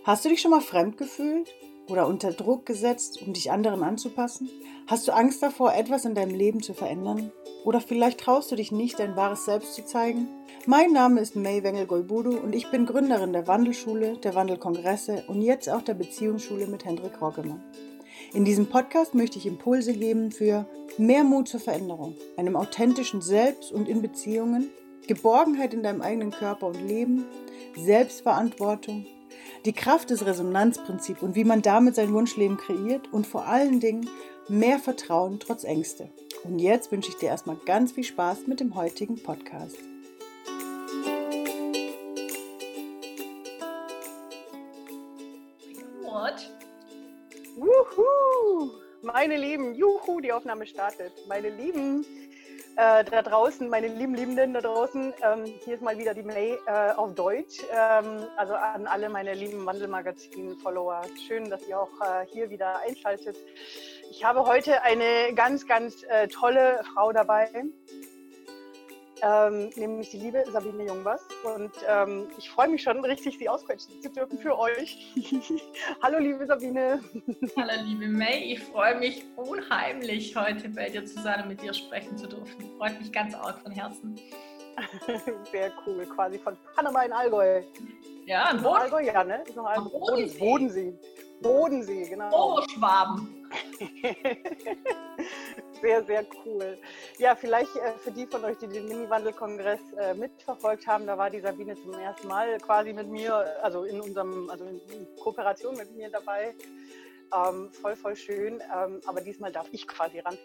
Hast du dich schon mal fremd gefühlt oder unter Druck gesetzt, um dich anderen anzupassen? Hast du Angst davor, etwas in deinem Leben zu verändern? Oder vielleicht traust du dich nicht, dein wahres Selbst zu zeigen? Mein Name ist May Wengel-Golbudu und ich bin Gründerin der Wandelschule, der Wandelkongresse und jetzt auch der Beziehungsschule mit Hendrik Roggemann. In diesem Podcast möchte ich Impulse geben für mehr Mut zur Veränderung, einem authentischen Selbst und in Beziehungen, Geborgenheit in deinem eigenen Körper und Leben, Selbstverantwortung, die Kraft des Resonanzprinzips und wie man damit sein Wunschleben kreiert und vor allen Dingen mehr Vertrauen trotz Ängste. Und jetzt wünsche ich dir erstmal ganz viel Spaß mit dem heutigen Podcast. Wuhu! Meine Lieben, juhu, die Aufnahme startet. Meine Lieben da draußen, meine lieben Liebenden da draußen, hier ist mal wieder die May auf Deutsch. Also an alle meine lieben Wandelmagazin-Follower. Schön, dass ihr auch hier wieder einschaltet. Ich habe heute eine ganz, ganz tolle Frau dabei, nämlich die liebe Sabine Jungwas. Und ich freue mich schon richtig, sie ausquetschen zu dürfen für euch. Hallo liebe Sabine. Hallo liebe May, ich freue mich unheimlich, heute bei dir zu sein und mit dir sprechen zu dürfen. Freut mich ganz arg von Herzen. Sehr cool, quasi von Panama in Allgäu. Ja, in Allgäu, ja, ne? Ist noch Allgäu. Bodensee, genau. Oberschwaben. Sehr, sehr cool. Ja, vielleicht für die von euch, die den Mini-Wandel-Kongress mitverfolgt haben, da war die Sabine zum ersten Mal quasi mit mir, also in Kooperation mit mir dabei. Voll schön. Aber diesmal darf ich quasi ran.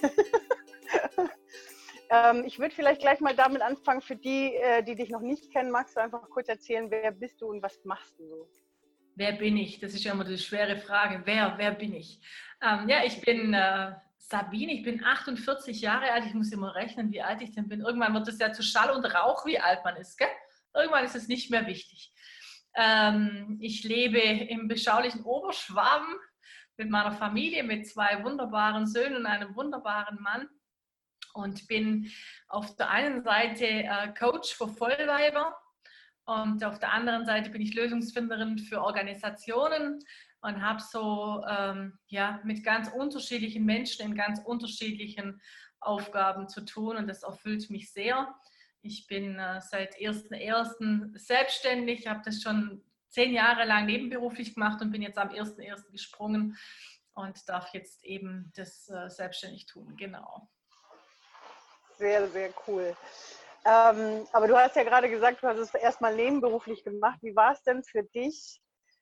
Ich würde vielleicht gleich mal damit anfangen, für die, die dich noch nicht kennen, magst du einfach kurz erzählen, wer bist du und was machst du so? Wer bin ich? Das ist ja immer die schwere Frage. Wer bin ich? Ja, ich bin Sabine, ich bin 48 Jahre alt. Ich muss immer rechnen, wie alt ich denn bin. Irgendwann wird es ja zu Schall und Rauch, wie alt man ist. Gell? Irgendwann ist es nicht mehr wichtig. Ich lebe im beschaulichen Oberschwaben mit meiner Familie, mit 2 wunderbaren Söhnen und einem wunderbaren Mann. Und bin auf der einen Seite Coach für Vollweiber und auf der anderen Seite bin ich Lösungsfinderin für Organisationen und habe so mit ganz unterschiedlichen Menschen in ganz unterschiedlichen Aufgaben zu tun und das erfüllt mich sehr. Ich bin seit 1.1. selbstständig, habe das schon 10 Jahre lang nebenberuflich gemacht und bin jetzt am 1.1. gesprungen und darf jetzt eben das selbstständig tun, genau. Sehr, sehr cool. Aber du hast ja gerade gesagt, du hast es erstmal nebenberuflich gemacht. Wie war es denn für dich?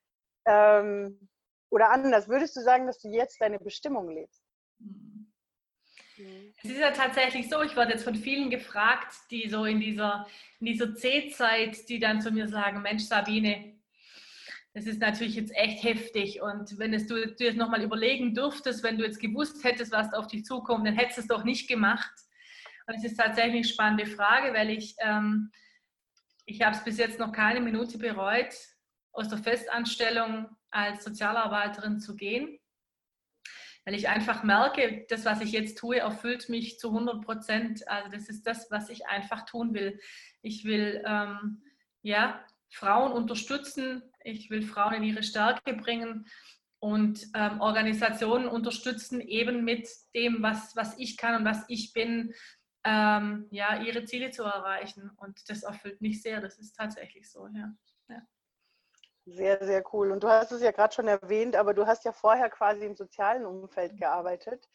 Oder anders, würdest du sagen, dass du jetzt deine Bestimmung lebst? Es ist ja tatsächlich so, ich werde jetzt von vielen gefragt, die so in dieser C-Zeit, die dann zu mir sagen, Mensch Sabine, das ist natürlich jetzt echt heftig und wenn du jetzt nochmal überlegen dürftest, wenn du jetzt gewusst hättest, was auf dich zukommt, dann hättest du es doch nicht gemacht. Und es ist tatsächlich eine spannende Frage, weil ich habe es bis jetzt noch keine Minute bereut, aus der Festanstellung als Sozialarbeiterin zu gehen, weil ich einfach merke, das, was ich jetzt tue, erfüllt mich zu 100%. Also das ist das, was ich einfach tun will. Ich will Frauen unterstützen, ich will Frauen in ihre Stärke bringen und Organisationen unterstützen, eben mit dem, was ich kann und was ich bin, ihre Ziele zu erreichen. Und das erfüllt mich sehr, das ist tatsächlich so, ja. Sehr, sehr cool. Und du hast es ja gerade schon erwähnt, aber du hast ja vorher quasi im sozialen Umfeld gearbeitet.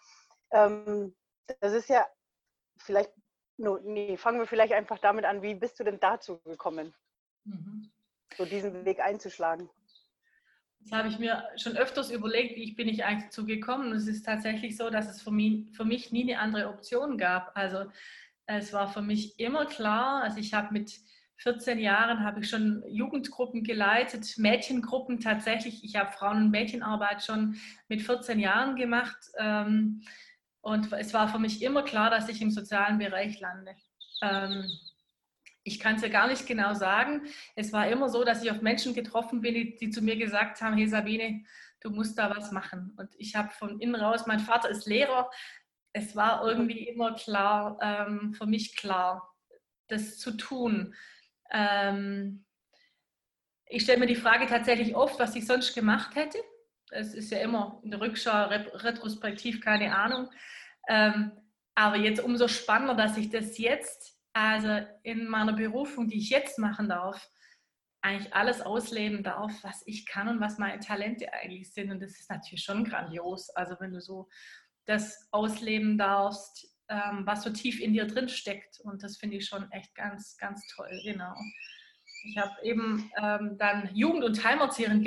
Das ist ja vielleicht, fangen wir vielleicht einfach damit an, wie bist du denn dazu gekommen, so diesen Weg einzuschlagen? Das habe ich mir schon öfters überlegt, wie bin ich eigentlich dazu gekommen. Und es ist tatsächlich so, dass es für mich nie eine andere Option gab. Also es war für mich immer klar, also ich habe mit 14 Jahren habe ich schon Jugendgruppen geleitet, Mädchengruppen tatsächlich. Ich habe Frauen- und Mädchenarbeit schon mit 14 Jahren gemacht. Und es war für mich immer klar, dass ich im sozialen Bereich lande. Ich kann es ja gar nicht genau sagen. Es war immer so, dass ich auf Menschen getroffen bin, die zu mir gesagt haben, hey Sabine, du musst da was machen. Und ich habe von innen raus, mein Vater ist Lehrer, es war irgendwie immer klar, für mich klar, das zu tun. Ich stelle mir die Frage tatsächlich oft, was ich sonst gemacht hätte. Es ist ja immer in der Rückschau, retrospektiv, keine Ahnung. Aber jetzt umso spannender, dass ich das jetzt, also in meiner Berufung, die ich jetzt machen darf, eigentlich alles ausleben darf, was ich kann und was meine Talente eigentlich sind. Und das ist natürlich schon grandios. Also wenn du so das ausleben darfst, was so tief in dir drin steckt. Und das finde ich schon echt ganz, ganz toll, genau. Ich habe eben dann Jugend- und Heimerzieherin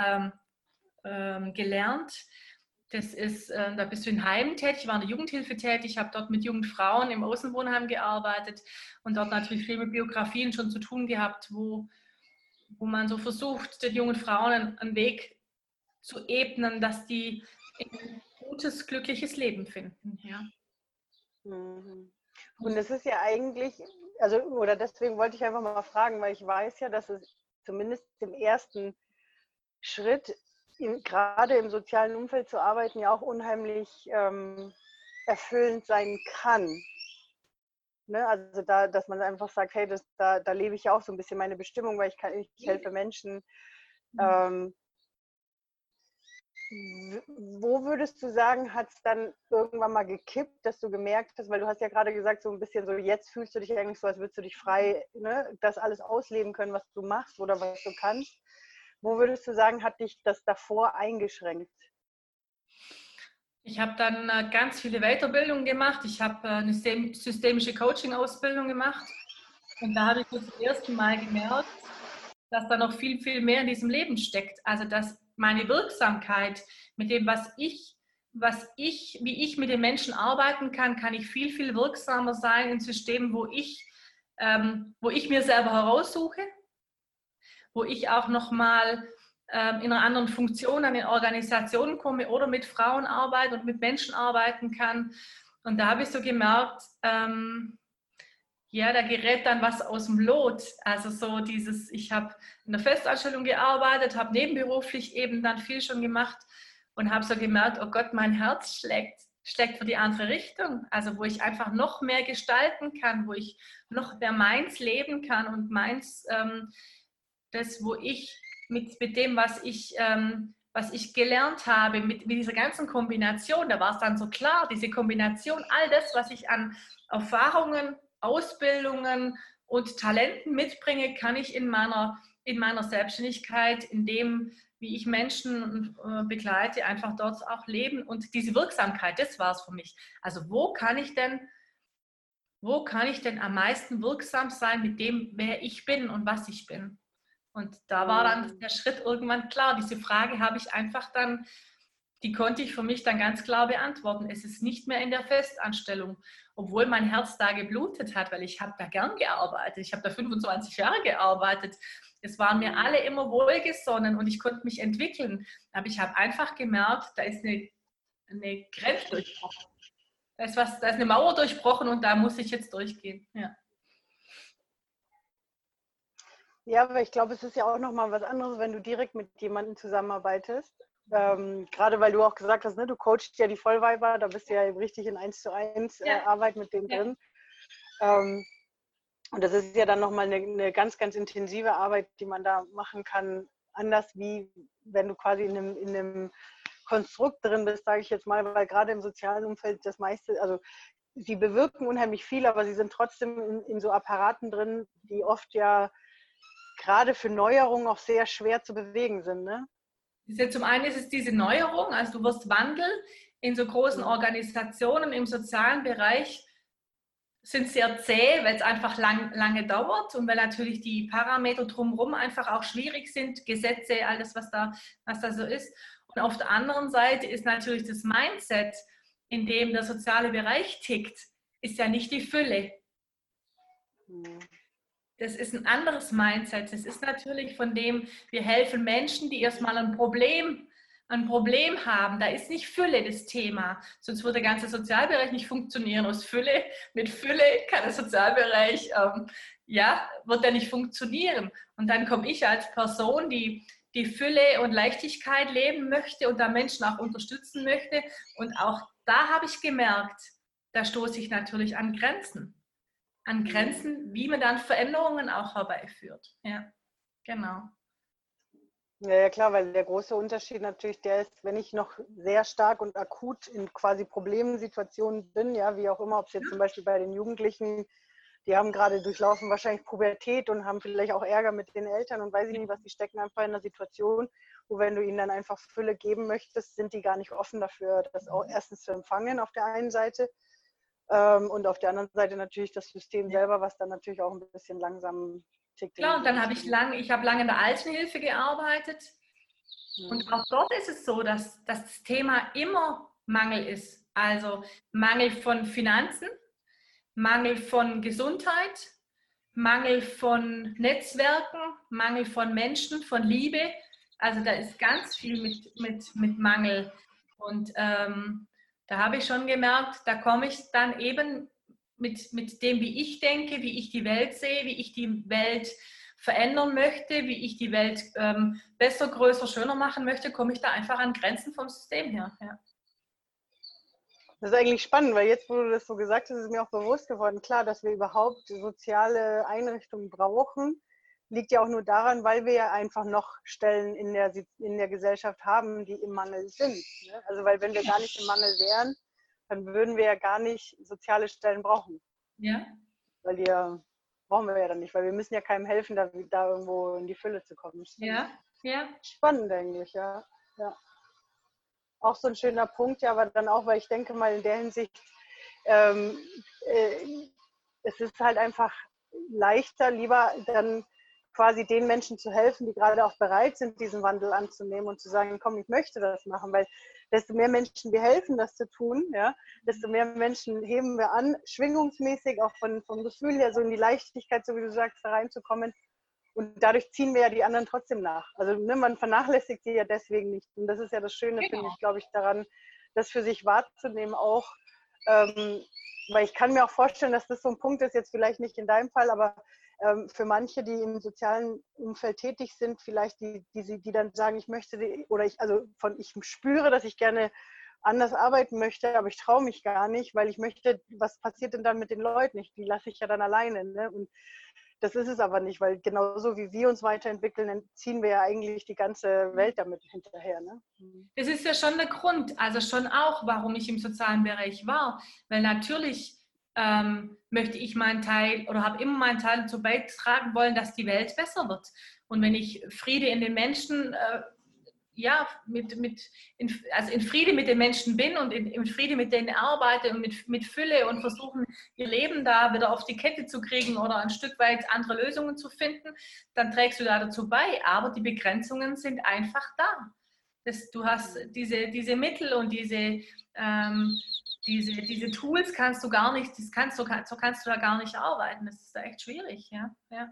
gelernt. Das ist, da bist du in Heimen tätig, ich war in der Jugendhilfe tätig, habe dort mit jungen Frauen im Außenwohnheim gearbeitet und dort natürlich viel mit Biografien schon zu tun gehabt, wo man so versucht, den jungen Frauen einen Weg zu ebnen, dass die ein gutes, glückliches Leben finden. Ja. Mhm. Und es ist ja eigentlich, also, oder deswegen wollte ich einfach mal fragen, weil ich weiß ja, dass es zumindest im ersten Schritt, gerade im sozialen Umfeld zu arbeiten, ja auch unheimlich erfüllend sein kann. Ne? Also da, dass man einfach sagt, hey, da lebe ich ja auch so ein bisschen meine Bestimmung, weil ich helfe Menschen. Wo würdest du sagen, hat es dann irgendwann mal gekippt, dass du gemerkt hast, weil du hast ja gerade gesagt, so ein bisschen so, jetzt fühlst du dich eigentlich so, als würdest du dich frei, ne, das alles ausleben können, was du machst oder was du kannst. Wo würdest du sagen, hat dich das davor eingeschränkt? Ich habe dann ganz viele Weiterbildungen gemacht. Ich habe eine systemische Coaching-Ausbildung gemacht. Und da habe ich so zum ersten Mal gemerkt, dass da noch viel, viel mehr in diesem Leben steckt. Also dass meine Wirksamkeit mit dem, wie ich mit den Menschen arbeiten kann, kann ich viel, viel wirksamer sein in Systemen, wo ich mir selber heraussuche, wo ich auch nochmal in einer anderen Funktion an den Organisationen komme oder mit Frauen arbeite und mit Menschen arbeiten kann. Und da habe ich so gemerkt, ja, da gerät dann was aus dem Lot. Also so dieses, ich habe in der Festanstellung gearbeitet, habe nebenberuflich eben dann viel schon gemacht und habe so gemerkt, oh Gott, mein Herz schlägt für die andere Richtung. Also wo ich einfach noch mehr gestalten kann, wo ich noch mehr meins leben kann und meins, das, wo ich mit dem, was ich gelernt habe, mit dieser ganzen Kombination, da war es dann so klar, diese Kombination, all das, was ich an Erfahrungen, Ausbildungen und Talenten mitbringe, kann ich in meiner Selbstständigkeit, in dem, wie ich Menschen begleite, einfach dort auch leben. Und diese Wirksamkeit, das war es für mich. Also wo kann ich denn am meisten wirksam sein mit dem, wer ich bin und was ich bin? Und da war dann der Schritt irgendwann klar. Diese Frage habe ich einfach dann, die konnte ich für mich dann ganz klar beantworten. Es ist nicht mehr in der Festanstellung, obwohl mein Herz da geblutet hat, weil ich habe da gern gearbeitet. Ich habe da 25 Jahre gearbeitet. Es waren mir alle immer wohlgesonnen und ich konnte mich entwickeln. Aber ich habe einfach gemerkt, da ist eine Grenze durchbrochen. Da ist eine Mauer durchbrochen und da muss ich jetzt durchgehen. Ja. Ja, aber ich glaube, es ist ja auch nochmal was anderes, wenn du direkt mit jemandem zusammenarbeitest. Gerade weil du auch gesagt hast, ne, du coachst ja die Vollweiber, da bist du ja richtig in 1:1 Arbeit mit denen drin. Und das ist ja dann nochmal eine ganz, ganz intensive Arbeit, die man da machen kann, anders wie wenn du quasi in einem Konstrukt drin bist, sage ich jetzt mal, weil gerade im sozialen Umfeld das meiste, also sie bewirken unheimlich viel, aber sie sind trotzdem in so Apparaten drin, die oft ja gerade für Neuerungen auch sehr schwer zu bewegen sind. Ne? Zum einen ist es diese Neuerung, also du wirst Wandel in so großen Organisationen im sozialen Bereich sind sehr zäh, weil es einfach lange dauert und weil natürlich die Parameter drumherum einfach auch schwierig sind, Gesetze, alles, was da so ist. Und auf der anderen Seite ist natürlich das Mindset, in dem der soziale Bereich tickt, ist ja nicht die Fülle. Das ist ein anderes Mindset. Das ist natürlich von dem, wir helfen Menschen, die erstmal ein Problem haben. Da ist nicht Fülle das Thema. Sonst würde der ganze Sozialbereich nicht funktionieren. Mit Fülle kann der Sozialbereich, wird er nicht funktionieren. Und dann komme ich als Person, die Fülle und Leichtigkeit leben möchte und da Menschen auch unterstützen möchte. Und auch da habe ich gemerkt, da stoße ich natürlich an Grenzen. Wie man dann Veränderungen auch herbeiführt. Ja, genau. Ja, ja, klar, weil der große Unterschied natürlich der ist, wenn ich noch sehr stark und akut in quasi Problemsituationen bin, ja, wie auch immer, ob es jetzt zum Beispiel bei den Jugendlichen, die haben gerade durchlaufen wahrscheinlich Pubertät und haben vielleicht auch Ärger mit den Eltern und weiß ich nicht was, die stecken einfach in einer Situation, wo wenn du ihnen dann einfach Fülle geben möchtest, sind die gar nicht offen dafür, das auch erstens zu empfangen auf der einen Seite und auf der anderen Seite natürlich das System selber, was dann natürlich auch ein bisschen langsam tickt Klar, in und die dann Richtung. ich habe lange in der Altenhilfe gearbeitet. Und auch dort ist es so, dass das Thema immer Mangel ist. Also Mangel von Finanzen, Mangel von Gesundheit, Mangel von Netzwerken, Mangel von Menschen, von Liebe. Also da ist ganz viel mit Mangel. Und da habe ich schon gemerkt, da komme ich dann eben mit dem, wie ich denke, wie ich die Welt sehe, wie ich die Welt verändern möchte, wie ich die Welt besser, größer, schöner machen möchte, komme ich da einfach an Grenzen vom System her. Ja. Das ist eigentlich spannend, weil jetzt, wo du das so gesagt hast, ist mir auch bewusst geworden, klar, dass wir überhaupt soziale Einrichtungen brauchen, liegt ja auch nur daran, weil wir ja einfach noch Stellen in der Gesellschaft haben, die im Mangel sind. Ne? Also weil wenn wir gar nicht im Mangel wären, dann würden wir ja gar nicht soziale Stellen brauchen. Ja. Weil die ja, brauchen wir ja dann nicht, weil wir müssen ja keinem helfen, da irgendwo in die Fülle zu kommen. Ja. Ja. Spannend eigentlich, ja. Ja. Auch so ein schöner Punkt, ja, aber dann auch, weil ich denke mal in der Hinsicht, ähm, äh, es ist halt einfach leichter, lieber dann quasi den Menschen zu helfen, die gerade auch bereit sind, diesen Wandel anzunehmen und zu sagen, komm, ich möchte das machen, weil desto mehr Menschen wir helfen, das zu tun, ja, desto mehr Menschen heben wir an, schwingungsmäßig, auch vom Gefühl her, so in die Leichtigkeit, so wie du sagst, da reinzukommen. Und dadurch ziehen wir ja die anderen trotzdem nach. Also ne, man vernachlässigt sie ja deswegen nicht. Und das ist ja das Schöne, Genau. finde ich, glaube ich, daran, das für sich wahrzunehmen auch. Weil ich kann mir auch vorstellen, dass das so ein Punkt ist, jetzt vielleicht nicht in deinem Fall, aber für manche, die im sozialen Umfeld tätig sind, vielleicht die dann sagen, ich möchte, oder ich spüre, dass ich gerne anders arbeiten möchte, aber ich traue mich gar nicht, weil ich möchte, was passiert denn dann mit den Leuten? Die lasse ich ja dann alleine. Ne? Und das ist es aber nicht, weil genauso wie wir uns weiterentwickeln, dann ziehen wir ja eigentlich die ganze Welt damit hinterher. Ne? Das ist ja schon der Grund, also schon auch, warum ich im sozialen Bereich war. Weil natürlich möchte ich meinen Teil oder habe immer meinen Teil dazu beitragen wollen, dass die Welt besser wird. Und wenn ich Friede in den Menschen, ja, also in Friede mit den Menschen bin und in Friede mit denen arbeite und mit Fülle und versuchen, ihr Leben da wieder auf die Kette zu kriegen oder ein Stück weit andere Lösungen zu finden, dann trägst du da dazu bei. Aber die Begrenzungen sind einfach da. Du hast diese Mittel und diese Tools kannst du gar nicht, so kannst du da gar nicht arbeiten. Das ist da echt schwierig, ja. Ja.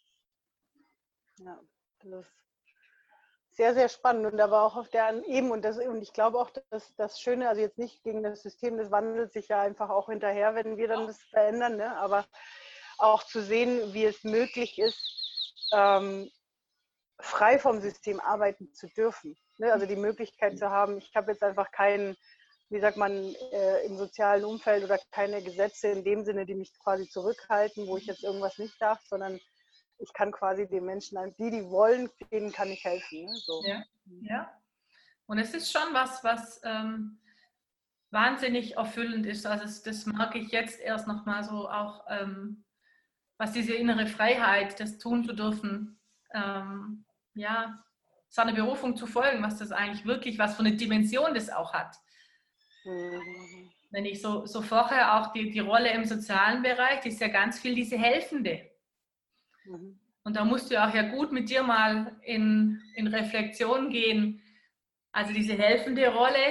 Ja, das ist sehr, sehr spannend und aber auch auf der eben und ich glaube auch, dass das Schöne, also jetzt nicht gegen das System, das wandelt sich ja einfach auch hinterher, wenn wir dann das verändern, ne? Aber auch zu sehen, wie es möglich ist, frei vom System arbeiten zu dürfen. Ne? Also die Möglichkeit zu haben, ich habe jetzt einfach keinen, wie sagt man, im sozialen Umfeld oder keine Gesetze in dem Sinne, die mich quasi zurückhalten, wo ich jetzt irgendwas nicht darf, sondern ich kann quasi den Menschen, die wollen, denen kann ich helfen. Ne? So. Ja, ja. Und es ist schon was wahnsinnig erfüllend ist. Also das merke ich jetzt erst nochmal so auch, was diese innere Freiheit, das tun zu dürfen, ja, seiner Berufung zu folgen, was das eigentlich wirklich, was für eine Dimension das auch hat. Mhm. Wenn ich so vorher auch die Rolle im sozialen Bereich, die ist ja ganz viel diese Helfende. Mhm. Und da musst du ja auch ja gut mit dir mal in Reflexion gehen. Also diese helfende Rolle,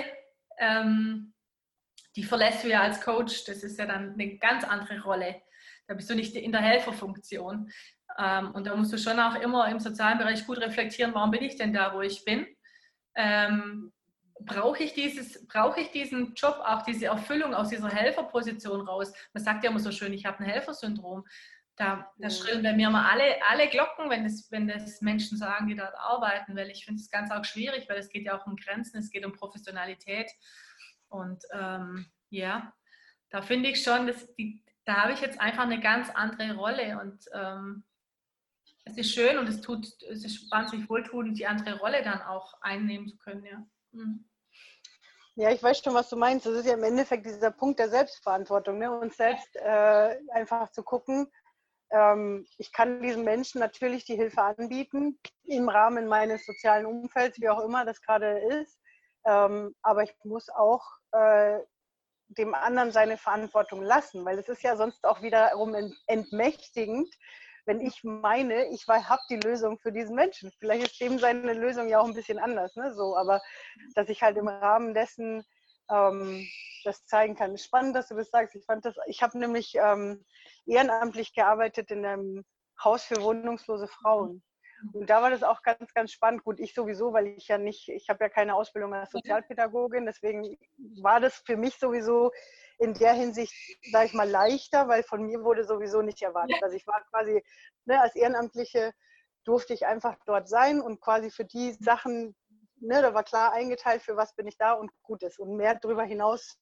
die verlässt du ja als Coach. Das ist ja dann eine ganz andere Rolle. Da bist du nicht in der Helferfunktion. Und da musst du schon auch immer im sozialen Bereich gut reflektieren, warum bin ich denn da, wo ich bin? Brauche ich diesen Job, auch diese Erfüllung aus dieser Helferposition raus? Man sagt ja immer so schön, ich habe ein Helfersyndrom. Da schrillen bei mir mal alle Glocken, wenn das Menschen sagen, die dort arbeiten, weil ich finde es ganz auch schwierig, weil es geht ja auch um Grenzen, es geht um Professionalität. Und ja, da finde ich schon, da habe ich jetzt einfach eine ganz andere Rolle und es ist schön und es ist wahnsinnig wohltuend, die andere Rolle dann auch einnehmen zu können, ja. Mhm. Ja, ich weiß schon, was du meinst. Das ist ja im Endeffekt dieser Punkt der Selbstverantwortung, ne? Uns selbst einfach zu gucken, ich kann diesen Menschen natürlich die Hilfe anbieten, im Rahmen meines sozialen Umfelds, wie auch immer das gerade ist. Aber ich muss auch dem anderen seine Verantwortung lassen, weil es ist ja sonst auch wiederum entmächtigend, wenn ich meine, ich habe die Lösung für diesen Menschen. Vielleicht ist dem seine Lösung ja auch ein bisschen anders, ne? So, aber dass ich halt im Rahmen dessen das zeigen kann. Spannend, dass du das sagst. Ich habe nämlich ehrenamtlich gearbeitet in einem Haus für wohnungslose Frauen. Und da war das auch ganz, ganz spannend. Gut, ich sowieso, weil ich habe ja keine Ausbildung als Sozialpädagogin, deswegen war das für mich sowieso in der Hinsicht, sage ich mal, leichter, weil von mir wurde sowieso nicht erwartet. Also ich war quasi, ne, als Ehrenamtliche durfte ich einfach dort sein und quasi für die Sachen, ne, da war klar eingeteilt, für was bin ich da und gut ist. Und mehr darüber hinaus,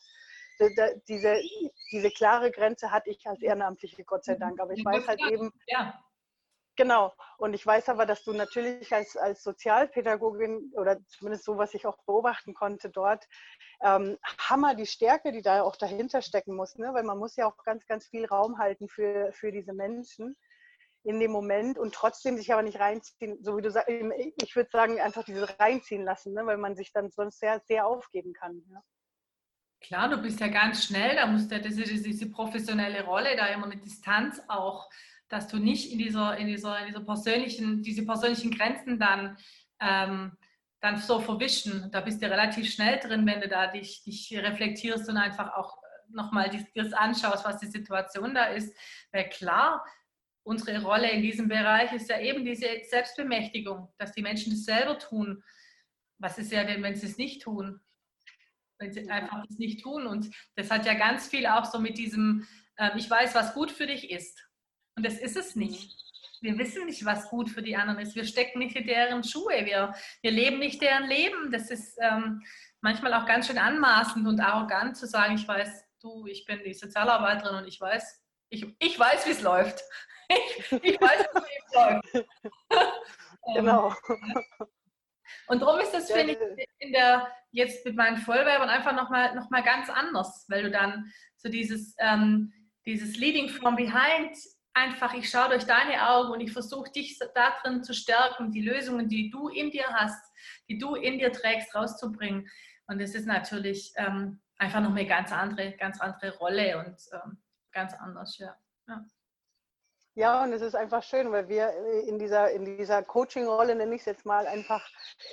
diese klare Grenze hatte ich als Ehrenamtliche, Gott sei Dank. Aber ich weiß halt eben, ja. Genau. Und ich weiß aber, dass du natürlich als Sozialpädagogin oder zumindest so, was ich auch beobachten konnte dort, Hammer die Stärke, die da auch dahinter stecken muss, ne? Weil man muss ja auch ganz, ganz viel Raum halten für diese Menschen in dem Moment und trotzdem sich aber nicht reinziehen, so wie du sagst, ich würde sagen, einfach diese reinziehen lassen, ne? Weil man sich dann sonst sehr, sehr aufgeben kann. Ja? Klar, du bist ja ganz schnell, da musst du diese professionelle Rolle, da immer eine Distanz auch, dass du nicht in diese persönlichen Grenzen dann so verwischen. Da bist du relativ schnell drin, wenn du da dich reflektierst und einfach auch nochmal dir das anschaust, was die Situation da ist. Weil klar, unsere Rolle in diesem Bereich ist ja eben diese Selbstbemächtigung, dass die Menschen das selber tun. Was ist ja denn, wenn sie es nicht tun? Wenn sie einfach das nicht tun. Und das hat ja ganz viel auch so mit diesem, ich weiß, was gut für dich ist. Und das ist es nicht. Wir wissen nicht, was gut für die anderen ist. Wir stecken nicht in deren Schuhe. Wir leben nicht deren Leben. Das ist manchmal auch ganz schön anmaßend und arrogant zu sagen, ich weiß, ich bin die Sozialarbeiterin und ich weiß, wie es läuft. Ich weiß, wie es läuft. Genau. Und darum ist das, finde ich, jetzt mit meinen Vollwerbern einfach noch mal ganz anders, weil du dann so dieses Leading from behind, einfach, ich schaue durch deine Augen und ich versuche dich da drin zu stärken, die Lösungen, die du in dir hast, die du in dir trägst, rauszubringen. Und das ist natürlich einfach noch eine ganz andere Rolle und ganz anders, ja. Ja, und es ist einfach schön, weil wir in dieser Coaching-Rolle, nenne ich es jetzt mal, einfach,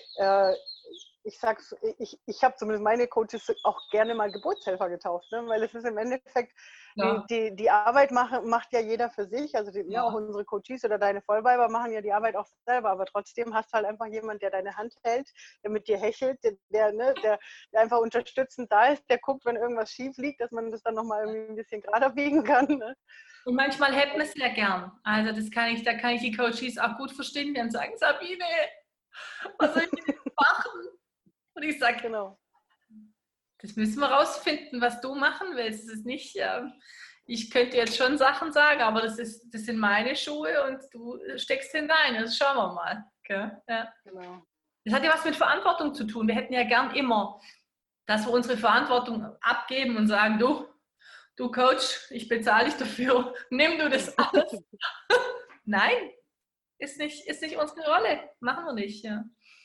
ich habe zumindest meine Coaches auch gerne mal Geburtshelfer getauft, ne? Weil es ist im Endeffekt, Ja. die Arbeit macht ja jeder für sich, also auch unsere Coaches oder deine Vollweiber machen ja die Arbeit auch selber, aber trotzdem hast du halt einfach jemanden, der deine Hand hält, der mit dir hechelt, der einfach unterstützend da ist, der guckt, wenn irgendwas schief liegt, dass man das dann nochmal irgendwie ein bisschen gerader biegen kann. Ne? Und manchmal hätten wir es ja gern. Also da kann ich die Coaches auch gut verstehen, die dann sagen, Sabine, was soll ich denn machen? Und ich sage, genau. Das müssen wir rausfinden, was du machen willst. Das ist nicht, ich könnte jetzt schon Sachen sagen, aber das sind meine Schuhe und du steckst in deine. Das schauen wir mal. Okay? Ja. Genau. Das hat ja was mit Verantwortung zu tun. Wir hätten ja gern immer, dass wir unsere Verantwortung abgeben und sagen, du Coach, ich bezahle dich dafür, nimm du das alles. Nein, ist nicht unsere Rolle. Machen wir nicht. Ja.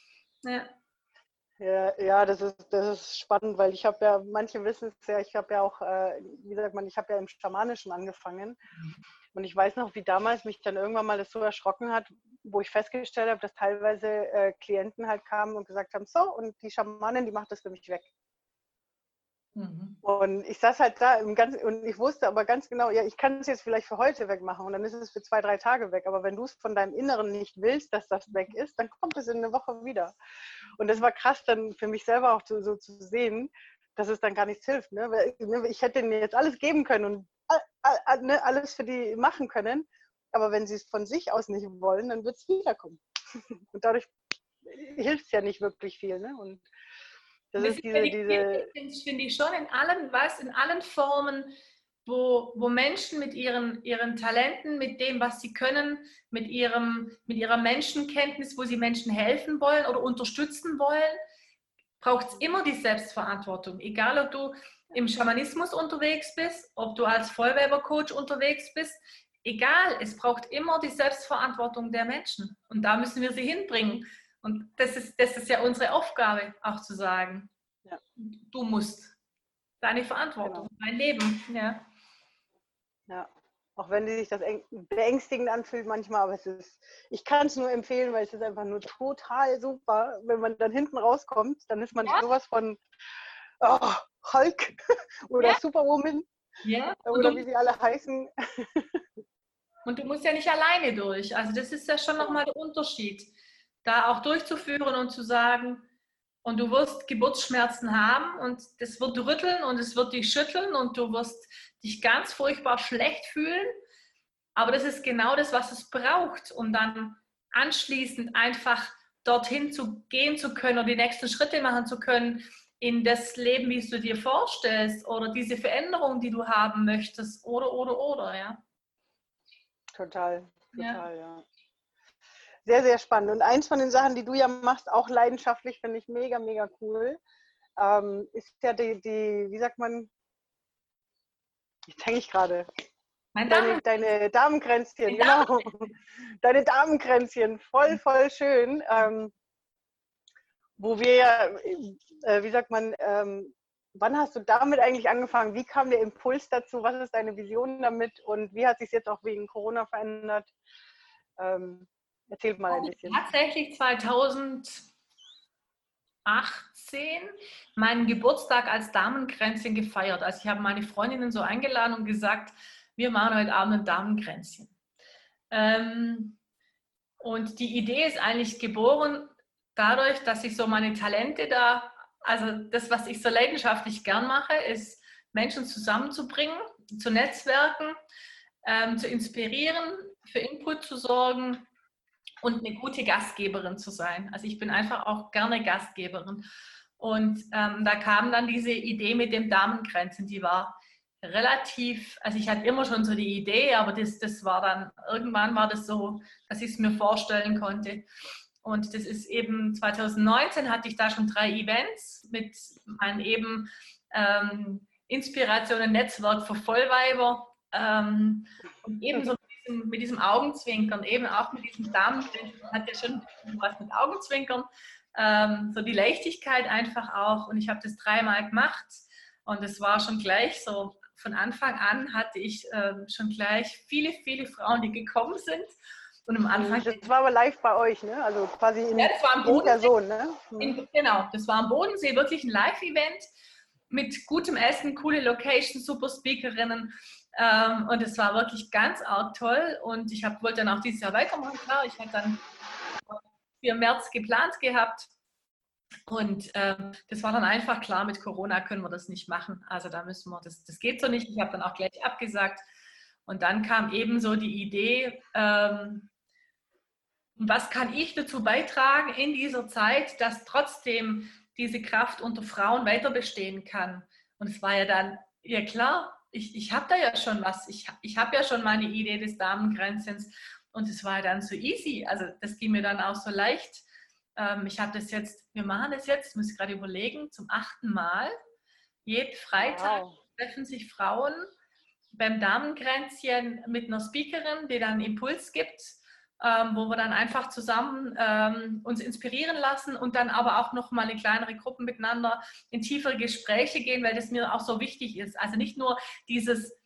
Ja, das ist spannend, weil ich habe ja, manche wissen es ja, ich habe ja auch, wie sagt man, ich habe ja im Schamanischen angefangen. Und ich weiß noch, wie damals mich dann irgendwann mal das so erschrocken hat, wo ich festgestellt habe, dass teilweise Klienten halt kamen und gesagt haben, so, und die Schamanin, die macht das für mich weg. Und ich saß halt da und ich wusste aber ganz genau, ja, ich kann es jetzt vielleicht für heute wegmachen und dann ist es für 2, 3 Tage weg. Aber wenn du es von deinem Inneren nicht willst, dass das weg ist, dann kommt es in einer Woche wieder. Und das war krass dann für mich selber auch so zu sehen, dass es dann gar nichts hilft. Ne? Weil, ich hätte ihnen jetzt alles geben können und alles für die machen können. Aber wenn sie es von sich aus nicht wollen, dann wird es wiederkommen. Und dadurch hilft es ja nicht wirklich viel. Ne? Und das ist finde ich schon in allen Formen wo Menschen mit ihren Talenten, mit dem, was sie können, mit ihrer Menschenkenntnis, wo sie Menschen helfen wollen oder unterstützen wollen, braucht es immer die Selbstverantwortung. Egal, ob du im Schamanismus unterwegs bist, ob du als Vollwebercoach unterwegs bist, egal, es braucht immer die Selbstverantwortung der Menschen. Und da müssen wir sie hinbringen. Und das ist ja unsere Aufgabe, auch zu sagen, Ja. du musst deine Verantwortung, dein Leben. Ja. Ja, auch wenn sich das beängstigend anfühlt manchmal, aber ich kann es nur empfehlen, weil es ist einfach nur total super. Wenn man dann hinten rauskommt, dann ist man sowas von Hulk oder Superwoman oder wie sie alle heißen. Und du musst ja nicht alleine durch. Also das ist ja schon nochmal der Unterschied, da auch durchzuführen und zu sagen, und du wirst Geburtsschmerzen haben und das wird rütteln und es wird dich schütteln und du wirst dich ganz furchtbar schlecht fühlen. Aber das ist genau das, was es braucht, um dann anschließend einfach dorthin gehen zu können oder die nächsten Schritte machen zu können in das Leben, wie es du dir vorstellst oder diese Veränderung, die du haben möchtest oder, ja. Total, ja. Sehr, sehr spannend. Und eins von den Sachen, die du ja machst, auch leidenschaftlich, finde ich mega, mega cool, ist ja wie sagt man, jetzt hänge ich gerade. Deine Damenkränzchen, genau. Deine Damenkränzchen, voll, voll schön. Wo wir ja, wie sagt man, wann hast du damit eigentlich angefangen? Wie kam der Impuls dazu? Was ist deine Vision damit? Und wie hat sich jetzt auch wegen Corona verändert? Erzähl mal ein bisschen. Tatsächlich 2018 meinen Geburtstag als Damenkränzchen gefeiert. Also ich habe meine Freundinnen so eingeladen und gesagt, wir machen heute Abend ein Damenkränzchen. Und die Idee ist eigentlich geboren dadurch, dass ich so meine Talente also das, was ich so leidenschaftlich gern mache, ist Menschen zusammenzubringen, zu netzwerken, zu inspirieren, für Input zu sorgen und eine gute Gastgeberin zu sein. Also ich bin einfach auch gerne Gastgeberin. Und da kam dann diese Idee mit dem Damenkränzchen, die war relativ, also ich hatte immer schon so die Idee, aber das war dann, irgendwann war das so, dass ich es mir vorstellen konnte. Und das ist eben 2019 hatte ich da schon 3 Events mit meinen eben Inspirationen Netzwerk für Vollweiber und ebenso mit diesem Augenzwinkern, eben auch mit diesem Damenkränzchen, hat ja schon was mit Augenzwinkern, so die Leichtigkeit einfach auch. Und ich habe das 3-mal gemacht und es war schon gleich so, von Anfang an hatte ich schon gleich viele, viele Frauen, die gekommen sind. Und am Anfang. Das war aber live bei euch, ne? Also quasi in Person, ne? Genau, das war am Bodensee, wirklich ein Live-Event mit gutem Essen, coole Location, super Speakerinnen. Und es war wirklich ganz arg toll. Und ich wollte dann auch dieses Jahr weitermachen. Klar, ich hatte dann für März geplant gehabt. Und das war dann einfach klar, mit Corona können wir das nicht machen. Also da müssen wir, das geht so nicht. Ich habe dann auch gleich abgesagt. Und dann kam eben so die Idee, was kann ich dazu beitragen in dieser Zeit, dass trotzdem diese Kraft unter Frauen weiter bestehen kann. Und es war ja dann, ja klar, ich habe da ja schon was. Ich habe ja schon meine Idee des Damenkränzchens und es war dann so easy. Also das ging mir dann auch so leicht. Wir machen das jetzt, muss ich gerade überlegen, zum 8. Mal. Jeden Freitag treffen sich Frauen beim Damenkränzchen mit einer Speakerin, die dann einen Impuls gibt, wo wir dann einfach zusammen uns inspirieren lassen und dann aber auch noch mal in kleinere Gruppen miteinander in tiefere Gespräche gehen, weil das mir auch so wichtig ist. Also nicht nur dieses,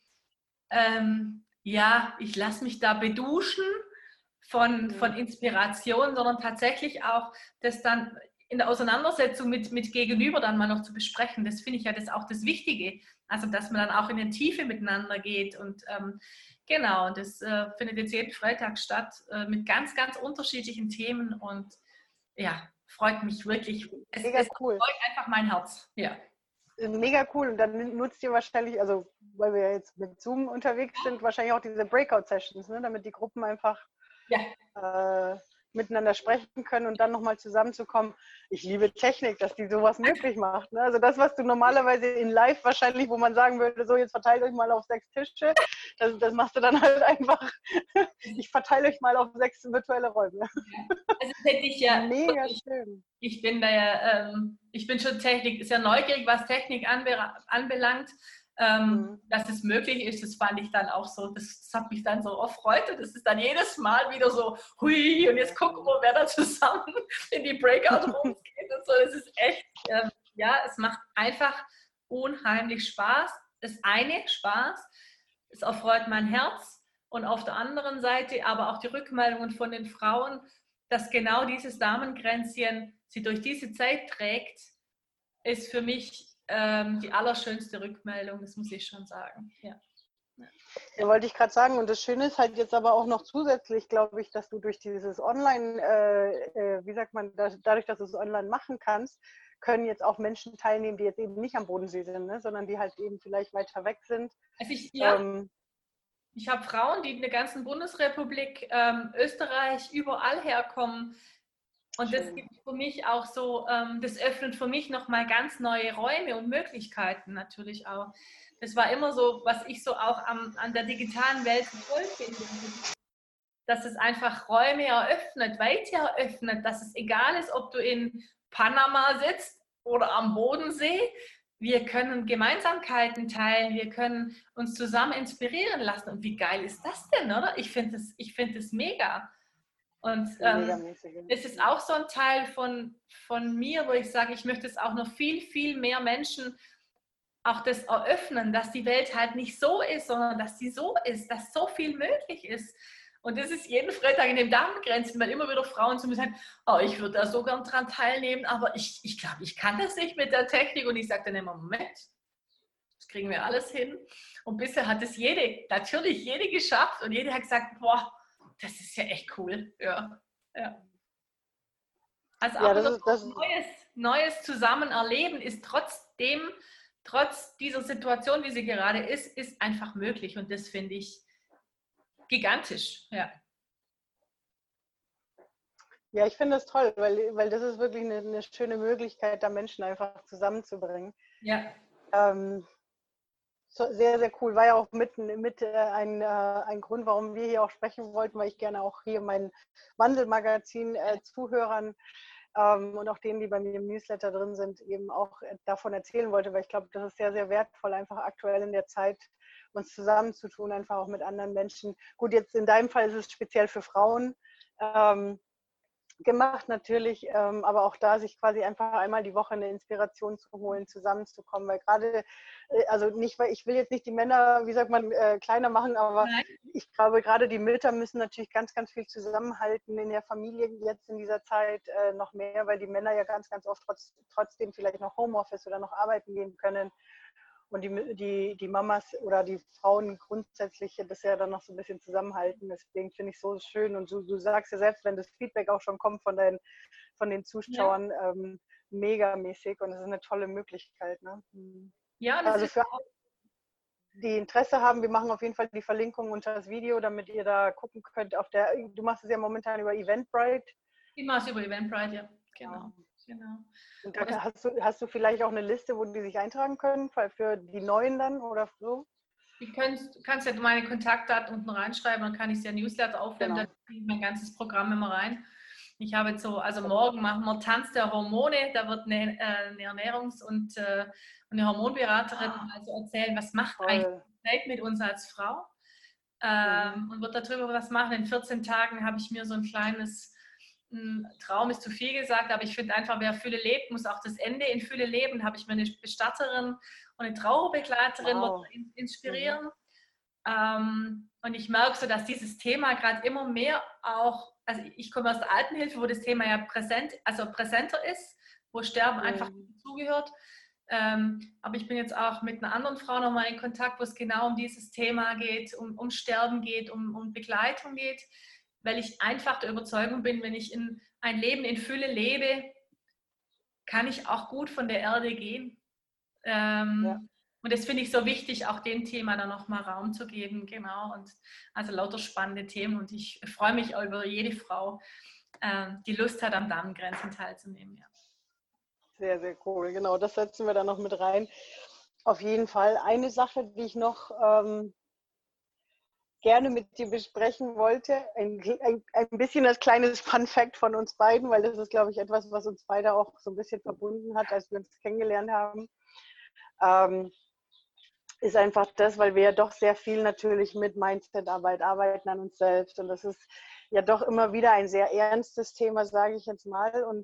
ich lasse mich da beduschen von Inspiration, sondern tatsächlich auch das dann in der Auseinandersetzung mit Gegenüber dann mal noch zu besprechen. Das finde ich ja auch das Wichtige. Also dass man dann auch in die Tiefe miteinander geht und genau, und das findet jetzt jeden Freitag statt mit ganz, ganz unterschiedlichen Themen und ja, freut mich wirklich. Mega cool. Freut einfach mein Herz. Ja. Mega cool. Und dann nutzt ihr wahrscheinlich, also weil wir ja jetzt mit Zoom unterwegs sind, wahrscheinlich auch diese Breakout-Sessions, ne? Damit die Gruppen einfach miteinander sprechen können und dann nochmal zusammenzukommen. Ich liebe Technik, dass die sowas möglich macht. Ne? Also das, was du normalerweise in Live wahrscheinlich, wo man sagen würde, so jetzt verteilt euch mal auf 6 Tische, das machst du dann halt einfach, ich verteile euch mal auf 6 virtuelle Räume. Also das hätte ich ja, mega schön. Ich bin da ja, ich bin schon sehr neugierig, was Technik anbelangt. Dass es möglich ist, das fand ich dann auch so, das hat mich dann so erfreut und das ist dann jedes Mal wieder so, hui, und jetzt gucken wir, wer da zusammen in die Breakout-Rooms geht und so. Das ist echt, ja, es macht einfach unheimlich Spaß. Das eine, Spaß, es erfreut mein Herz und auf der anderen Seite aber auch die Rückmeldungen von den Frauen, dass genau dieses Damenkränzchen sie durch diese Zeit trägt, ist für mich die allerschönste Rückmeldung, das muss ich schon sagen. Ja. Ja, wollte ich gerade sagen. Und das Schöne ist halt jetzt aber auch noch zusätzlich, glaube ich, dass du durch dieses Online, wie sagt man, dadurch, dass du es online machen kannst, können jetzt auch Menschen teilnehmen, die jetzt eben nicht am Bodensee sind, ne, sondern die halt eben vielleicht weiter weg sind. Also ich habe Frauen, die in der ganzen Bundesrepublik, Österreich, überall herkommen. Und das gibt für mich auch so, das öffnet für mich nochmal ganz neue Räume und Möglichkeiten natürlich auch. Das war immer so, was ich so auch an der digitalen Welt toll finde, dass es einfach Räume eröffnet, Weite eröffnet, dass es egal ist, ob du in Panama sitzt oder am Bodensee, wir können Gemeinsamkeiten teilen, wir können uns zusammen inspirieren lassen. Und wie geil ist das denn, oder? Ich finde das mega. Und es ist auch so ein Teil von mir, wo ich sage, ich möchte es auch noch viel, viel mehr Menschen auch das eröffnen, dass die Welt halt nicht so ist, sondern dass sie so ist, dass so viel möglich ist. Und das ist jeden Freitag in den Damengrenzen, weil immer wieder Frauen zu mir sagen, oh, ich würde da so gern dran teilnehmen, aber ich glaube, ich kann das nicht mit der Technik. Und ich sage dann immer, Moment, das kriegen wir alles hin. Und bisher hat es natürlich jede geschafft und jede hat gesagt, boah, das ist ja echt cool. Ja. Also auch das neues Zusammenerleben ist trotz dieser Situation, wie sie gerade ist einfach möglich. Und das finde ich gigantisch. Ja, ich finde das toll, weil das ist wirklich eine schöne Möglichkeit, da Menschen einfach zusammenzubringen. Ja. Sehr, sehr cool. War ja auch mit ein Grund, warum wir hier auch sprechen wollten, weil ich gerne auch hier mein Wandelmagazin Zuhörern und auch denen, die bei mir im Newsletter drin sind, eben auch davon erzählen wollte, weil ich glaube, das ist sehr, sehr wertvoll, einfach aktuell in der Zeit uns zusammenzutun, einfach auch mit anderen Menschen. Gut, jetzt in deinem Fall ist es speziell für Frauen gemacht natürlich, aber auch da sich quasi einfach einmal die Woche eine Inspiration zu holen, zusammenzukommen, weil gerade, also nicht, weil ich will jetzt nicht die Männer, wie sagt man, kleiner machen, aber ich glaube, gerade die Mütter müssen natürlich ganz, ganz viel zusammenhalten in der Familie jetzt in dieser Zeit noch mehr, weil die Männer ja ganz, ganz oft trotzdem vielleicht noch Homeoffice oder noch arbeiten gehen können. Und die Mamas oder die Frauen grundsätzlich das ja dann noch so ein bisschen zusammenhalten. Deswegen finde ich es so schön. Und du sagst ja selbst, wenn das Feedback auch schon kommt von den Zuschauern, megamäßig. Und das ist eine tolle Möglichkeit. Ne? Ja, also für alle, die Interesse haben, wir machen auf jeden Fall die Verlinkung unter das Video, damit ihr da gucken könnt. Du machst es ja momentan über Eventbrite. Ich mache es über Eventbrite, ja. Genau. Und da hast du vielleicht auch eine Liste, wo die sich eintragen können, für die Neuen dann oder so? Du kannst ja meine Kontaktdaten unten reinschreiben, dann kann ich ja Newsletter aufnehmen, dann kriege ich mein ganzes Programm immer rein. Ich habe jetzt also morgen machen wir Tanz der Hormone, da wird eine Ernährungs- und eine Hormonberaterin also erzählen, was macht eigentlich die Zeit mit uns als Frau und wird darüber was machen. In 14 Tagen habe ich mir so ein kleines Traum ist zu viel gesagt, aber ich finde einfach, wer Fülle lebt, muss auch das Ende in Fülle leben. Habe ich mir eine Bestatterin und eine Trauerbegleiterin wird inspirieren. Und ich merke so, dass dieses Thema gerade immer mehr auch, also ich komme aus der Altenhilfe, wo das Thema ja präsenter ist, wo Sterben einfach dazugehört. Aber ich bin jetzt auch mit einer anderen Frau nochmal in Kontakt, wo es genau um dieses Thema geht, um Sterben geht, um Begleitung geht, weil ich einfach der Überzeugung bin, wenn ich ein Leben in Fülle lebe, kann ich auch gut von der Erde gehen. Und das finde ich so wichtig, auch dem Thema dann nochmal Raum zu geben. Genau. Und also lauter spannende Themen. Und ich freue mich über jede Frau, die Lust hat, am Damen-Grenzen teilzunehmen. Ja. Sehr, sehr cool. Genau, das setzen wir da noch mit rein. Auf jeden Fall. Eine Sache, die ich noch gerne mit dir besprechen wollte, ein bisschen als kleines Fun-Fact von uns beiden, weil das ist, glaube ich, etwas, was uns beide auch so ein bisschen verbunden hat, als wir uns kennengelernt haben, ist einfach das, weil wir ja doch sehr viel natürlich mit Mindset-Arbeit arbeiten an uns selbst. Und das ist ja doch immer wieder ein sehr ernstes Thema, sage ich jetzt mal. Und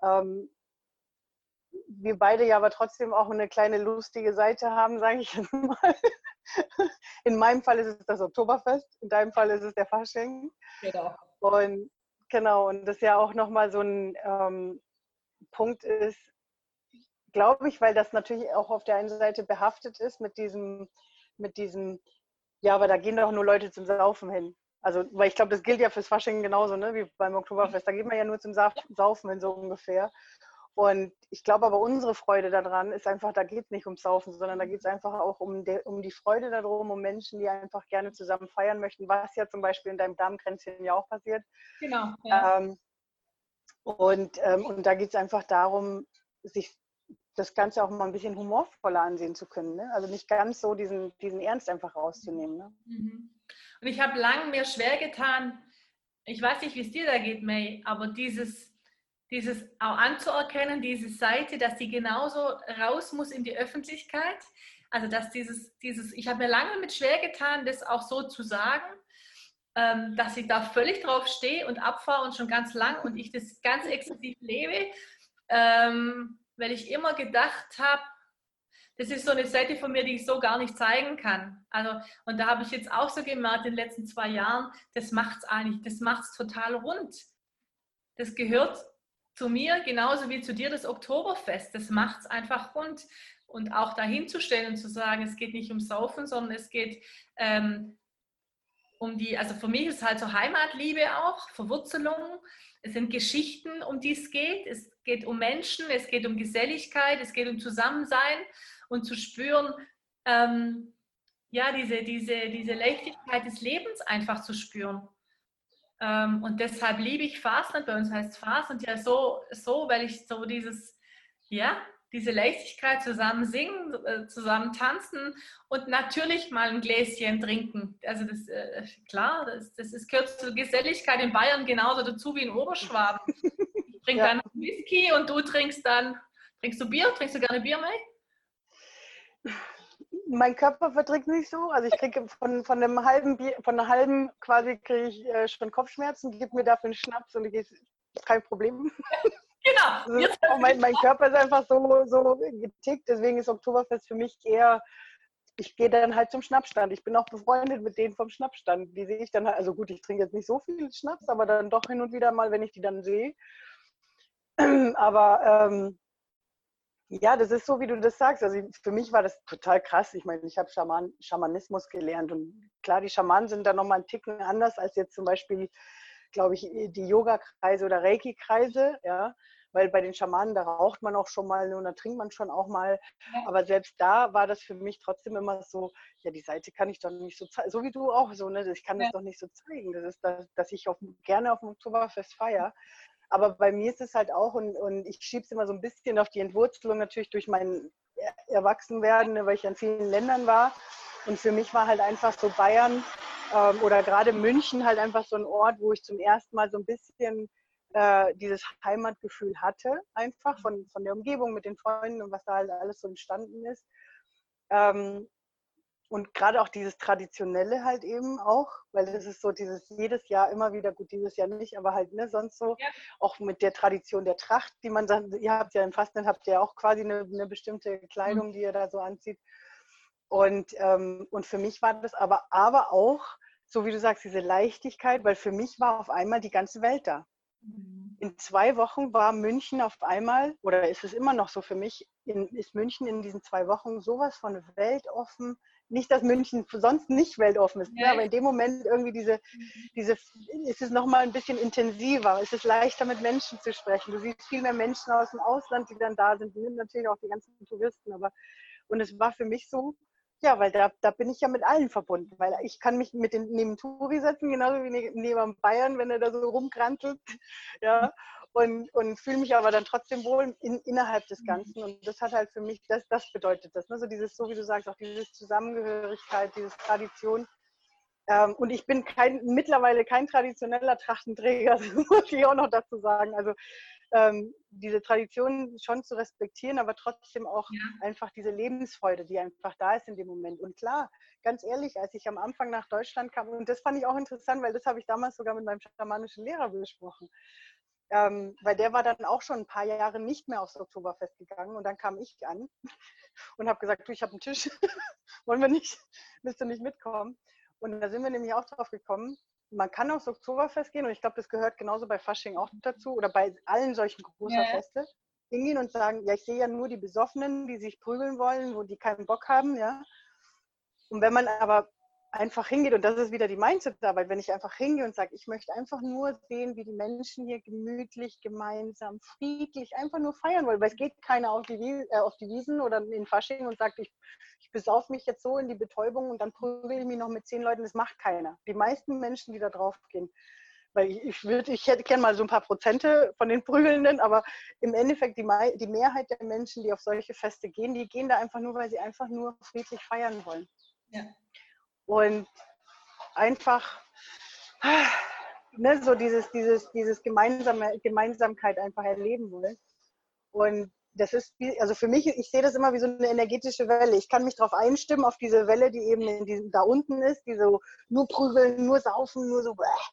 wir beide ja aber trotzdem auch eine kleine lustige Seite haben, sage ich jetzt mal. In meinem Fall ist es das Oktoberfest, in deinem Fall ist es der Fasching. Genau. Und genau, und das ja auch nochmal so ein Punkt ist, glaube ich, weil das natürlich auch auf der einen Seite behaftet ist mit diesem, ja, aber da gehen doch nur Leute zum Saufen hin. Also, weil ich glaube, das gilt ja fürs Fasching genauso, ne, wie beim Oktoberfest. Da geht man ja nur zum Saufen hin, so ungefähr. Und ich glaube aber, unsere Freude daran ist einfach, da geht es nicht ums Saufen, sondern da geht es einfach auch um die Freude darum, um Menschen, die einfach gerne zusammen feiern möchten, was ja zum Beispiel in deinem Damenkränzchen ja auch passiert. Genau. Ja. Und da geht es einfach darum, sich das Ganze auch mal ein bisschen humorvoller ansehen zu können. Ne? Also nicht ganz so diesen Ernst einfach rauszunehmen. Ne? Und ich habe lange mir schwer getan, ich weiß nicht, wie es dir da geht, May, aber dieses auch anzuerkennen, diese Seite, dass die genauso raus muss in die Öffentlichkeit. Also dass ich habe mir lange mit schwer getan, das auch so zu sagen, dass ich da völlig drauf stehe und abfahre und schon ganz lang und ich das ganz exzessiv lebe, weil ich immer gedacht habe, das ist so eine Seite von mir, die ich so gar nicht zeigen kann. Also, und da habe ich jetzt auch so gemerkt in den letzten 2 Jahren, das macht es total rund. Das gehört zu mir genauso wie zu dir das Oktoberfest. Das macht es einfach rund. Und auch dahin zu stellen und zu sagen, es geht nicht um Saufen, sondern es geht also für mich ist es halt so Heimatliebe auch, Verwurzelung. Es sind Geschichten, um die es geht. Es geht um Menschen, es geht um Geselligkeit, es geht um Zusammensein und zu spüren, ja, diese Leichtigkeit des Lebens einfach zu spüren. Und deshalb liebe ich Fastnet, bei uns heißt Fastnet ja so, weil ich so diese Leichtigkeit, zusammen singen, zusammen tanzen und natürlich mal ein Gläschen trinken. Also das, klar, das gehört zur Geselligkeit in Bayern genauso dazu wie in Oberschwaben. Ich trinke dann Whisky und du trinkst du Bier? Trinkst du gerne Bier, May? Mein Körper verträgt nicht so. Also ich kriege von einem halben Bier, von einer halben quasi kriege ich schon Kopfschmerzen, gib mir dafür einen Schnaps und ist kein Problem. Genau. Mein Körper ist einfach so getickt, deswegen ist Oktoberfest für mich eher, ich gehe dann halt zum Schnapsstand. Ich bin auch befreundet mit denen vom Schnapsstand. Die sehe ich dann halt, also gut, ich trinke jetzt nicht so viel Schnaps, aber dann doch hin und wieder mal, wenn ich die dann sehe. Aber ja, das ist so, wie du das sagst. Also für mich war das total krass. Ich meine, ich habe Schamanismus gelernt und klar, die Schamanen sind da nochmal einen Ticken anders als jetzt zum Beispiel, glaube ich, die Yoga-Kreise oder Reiki-Kreise, ja, weil bei den Schamanen, da raucht man auch schon mal und da trinkt man schon auch mal, aber selbst da war das für mich trotzdem immer so, ja, die Seite kann ich doch nicht so zeigen, so wie du auch so, ne, ich kann das doch nicht so zeigen, das ist das, dass ich gerne auf dem Oktoberfest feiere. Aber bei mir ist es halt auch, und ich schiebe es immer so ein bisschen auf die Entwurzelung natürlich durch mein Erwachsenwerden, weil ich an vielen Ländern war. Und für mich war halt einfach so Bayern oder gerade München halt einfach so ein Ort, wo ich zum ersten Mal so ein bisschen dieses Heimatgefühl hatte, einfach von der Umgebung mit den Freunden und was da halt alles so entstanden ist. Und gerade auch dieses Traditionelle halt eben auch, weil das ist so dieses jedes Jahr immer wieder, gut, dieses Jahr nicht, aber halt ne, sonst so, auch mit der Tradition der Tracht, die man sagt, ihr habt ja im Fastnet, habt ihr ja auch quasi eine bestimmte Kleidung, die ihr da so anzieht. Und für mich war das aber auch, so wie du sagst, diese Leichtigkeit, weil für mich war auf einmal die ganze Welt da. In 2 Wochen war München auf einmal, oder ist es immer noch so für mich, ist München in diesen 2 Wochen sowas von weltoffen. Nicht, dass München sonst nicht weltoffen ist, ne? Aber in dem Moment irgendwie ist es nochmal ein bisschen intensiver. Es ist leichter, mit Menschen zu sprechen. Du siehst viel mehr Menschen aus dem Ausland, die dann da sind. Die nehmen natürlich auch die ganzen Touristen. Und es war für mich so, Ja, weil da bin ich ja mit allen verbunden, weil ich kann mich neben Turi setzen, genauso wie neben Bayern, wenn er da so rumkrantelt, ja, und fühle mich aber dann trotzdem wohl innerhalb des Ganzen. Und das hat halt für mich, das bedeutet das, ne? So dieses, so wie du sagst, auch dieses Zusammengehörigkeit, diese Tradition. Und ich bin mittlerweile kein traditioneller Trachtenträger, das muss ich auch noch dazu sagen. Also diese Tradition schon zu respektieren, aber trotzdem auch einfach diese Lebensfreude, die einfach da ist in dem Moment. Und klar, ganz ehrlich, als ich am Anfang nach Deutschland kam, und das fand ich auch interessant, weil das habe ich damals sogar mit meinem schamanischen Lehrer besprochen, weil der war dann auch schon ein paar Jahre nicht mehr aufs Oktoberfest gegangen und dann kam ich an und habe gesagt, du, ich habe einen Tisch, wollen wir nicht, willst du nicht mitkommen? Und da sind wir nämlich auch drauf gekommen, man kann aufs Oktoberfest gehen und ich glaube, das gehört genauso bei Fasching auch dazu oder bei allen solchen großer Feste, hingehen und sagen, ja, ich sehe ja nur die Besoffenen, die sich prügeln wollen, wo die keinen Bock haben, ja. Und wenn man aber einfach hingeht, und das ist wieder die Mindset-Arbeit, wenn ich einfach hingehe und sage, ich möchte einfach nur sehen, wie die Menschen hier gemütlich, gemeinsam, friedlich, einfach nur feiern wollen, weil es geht keiner auf die Wiesen oder in Fasching und sagt, ich besauf mich jetzt so in die Betäubung und dann prügel ich mich noch mit 10 Leuten, das macht keiner. Die meisten Menschen, die da drauf gehen, weil ich hätte gerne mal so ein paar Prozente von den Prügelnden, aber im Endeffekt die Mehrheit der Menschen, die auf solche Feste gehen, die gehen da einfach nur, weil sie einfach nur friedlich feiern wollen. Ja. Und einfach ne, so dieses Gemeinsamkeit einfach erleben wollen. Und das ist, also für mich, ich sehe das immer wie so eine energetische Welle. Ich kann mich darauf einstimmen, auf diese Welle, die eben da unten ist, die so nur prügeln, nur saufen, nur so.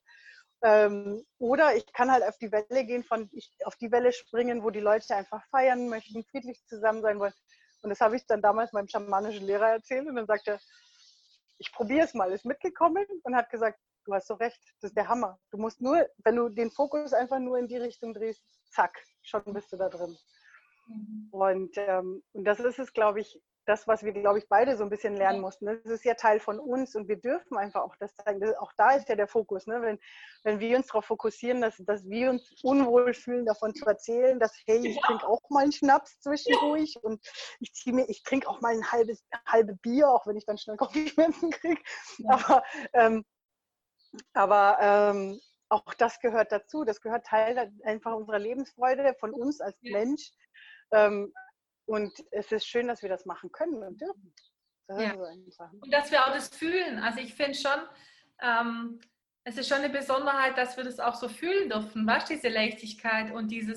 Oder ich kann halt auf die Welle gehen, auf die Welle springen, wo die Leute einfach feiern möchten, friedlich zusammen sein wollen. Und das habe ich dann damals meinem schamanischen Lehrer erzählt und dann sagte er, ich probiere es mal, ist mitgekommen und hat gesagt, du hast so recht, das ist der Hammer. Du musst nur, wenn du den Fokus einfach nur in die Richtung drehst, zack, schon bist du da drin. Und das ist es, glaube ich, das, was wir, glaube ich, beide so ein bisschen lernen mussten. Das ist ja Teil von uns und wir dürfen einfach auch das zeigen. Auch da ist ja der Fokus. Ne? Wenn wir uns darauf fokussieren, dass wir uns unwohl fühlen, davon zu erzählen, dass, hey, ich trinke auch mal einen Schnaps zwischendurch und ich trinke auch mal ein halbe Bier, auch wenn ich dann schnell Kopfschmerzen kriege. Ja. Aber auch das gehört dazu. Das gehört Teil einfach unserer Lebensfreude von uns als Mensch. Und es ist schön, dass wir das machen können und dürfen. Das ist so einfach. Und dass wir auch das fühlen. Also ich finde schon, es ist schon eine Besonderheit, dass wir das auch so fühlen dürfen. Weißt du, diese Leichtigkeit und diese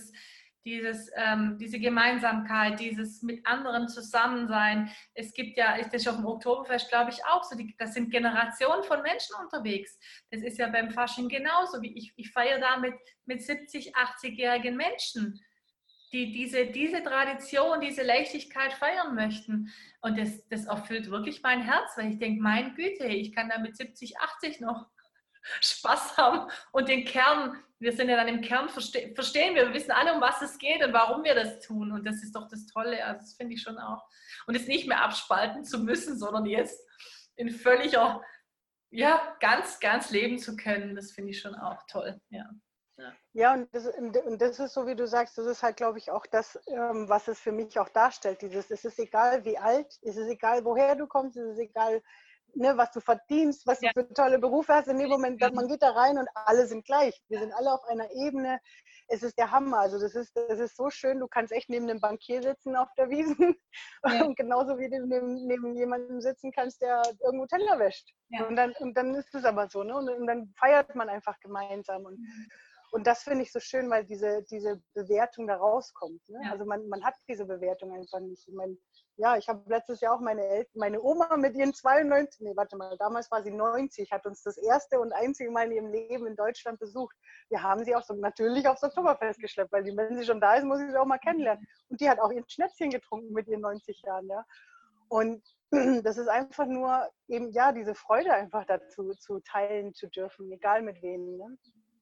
Gemeinsamkeit, dieses mit anderen Zusammensein. Es gibt ja, ist das auf dem Oktoberfest, glaube ich, auch so, das sind Generationen von Menschen unterwegs. Das ist ja beim Fasching genauso. Ich feiere da mit 70, 80-jährigen Menschen, die diese Tradition, diese Leichtigkeit feiern möchten. Und das erfüllt wirklich mein Herz, weil ich denke, mein Güte, ich kann da mit 70, 80 noch Spaß haben und den Kern, wir sind ja dann im Kern, verstehen wir wissen alle, um was es geht und warum wir das tun. Und das ist doch das Tolle, also das finde ich schon auch. Und es nicht mehr abspalten zu müssen, sondern jetzt in völliger, ganz, ganz leben zu können, das finde ich schon auch toll, Ja, und das ist so, wie du sagst, das ist halt, glaube ich, auch das, was es für mich auch darstellt. Es ist egal, wie alt, es ist egal, woher du kommst, es ist egal, ne, was du verdienst, was du für tolle Berufe hast. In dem Moment, man geht da rein und alle sind gleich. Wir sind alle auf einer Ebene. Es ist der Hammer. Also das ist so schön. Du kannst echt neben einem Bankier sitzen auf der Wiesn und genauso wie du neben jemandem sitzen kannst, der irgendwo Teller wäscht. Ja. Und dann ist es aber so, ne? Und dann feiert man einfach gemeinsam. Und das finde ich so schön, weil diese Bewertung da rauskommt. Ne? Ja. Also man hat diese Bewertung einfach nicht. Ich meine, ich habe letztes Jahr auch meine Oma mit ihren 92, damals war sie 90, hat uns das erste und einzige Mal in ihrem Leben in Deutschland besucht. Wir haben sie auch natürlich aufs Oktoberfest geschleppt, weil wenn sie schon da ist, muss ich sie auch mal kennenlernen. Und die hat auch ihr Schnäpschen getrunken mit ihren 90 Jahren. Ja? Und das ist einfach nur eben, diese Freude einfach dazu zu teilen zu dürfen, egal mit wem. Ne?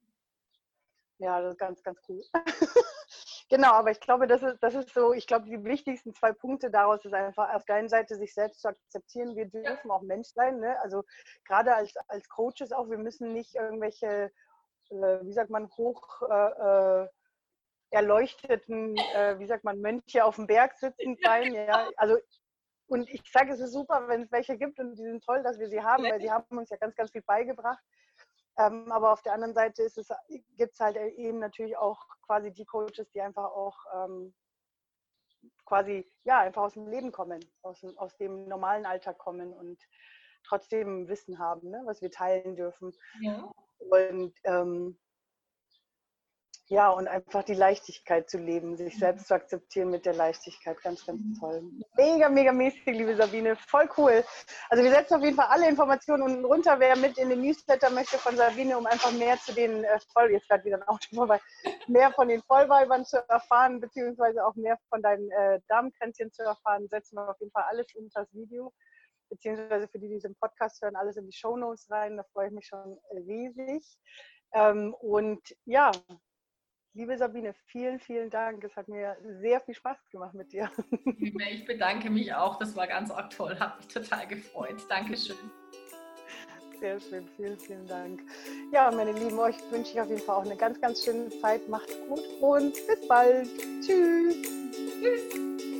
Ja, das ist ganz, ganz cool. Genau, aber ich glaube, das ist so, ich glaube, die wichtigsten 2 Punkte daraus ist einfach auf der einen Seite sich selbst zu akzeptieren, wir dürfen auch Mensch sein, ne? Also gerade als Coaches auch, wir müssen nicht irgendwelche, wie sagt man, hoch erleuchteten, Mönche auf dem Berg sitzen sein, ja, also Und ich sage, es ist super, wenn es welche gibt und die sind toll, dass wir sie haben, weil sie haben uns ja ganz, ganz viel beigebracht. Aber auf der anderen Seite gibt es halt eben natürlich auch quasi die Coaches, die einfach auch quasi, ja, einfach aus dem Leben kommen, aus dem normalen Alltag kommen und trotzdem Wissen haben, ne, was wir teilen dürfen. Ja. Und ja, und einfach die Leichtigkeit zu leben, sich selbst zu akzeptieren mit der Leichtigkeit. Ganz, ganz toll. Mega, mega mäßig, liebe Sabine. Voll cool. Also wir setzen auf jeden Fall alle Informationen unten runter, wer mit in den Newsletter möchte von Sabine, um einfach mehr zu den jetzt gerade wieder ein Auto vorbei, mehr von den Vollweibern zu erfahren, beziehungsweise auch mehr von deinen Damenkränzchen zu erfahren, setzen wir auf jeden Fall alles unter das Video, beziehungsweise für die, die es im Podcast hören, alles in die Shownotes rein. Da freue ich mich schon riesig. Und ja, liebe Sabine, vielen, vielen Dank. Es hat mir sehr viel Spaß gemacht mit dir. Ich bedanke mich auch. Das war ganz arg toll. Hat mich total gefreut. Dankeschön. Sehr schön. Vielen, vielen Dank. Ja, meine Lieben, euch wünsche ich auf jeden Fall auch eine ganz, ganz schöne Zeit. Macht's gut und bis bald. Tschüss. Tschüss.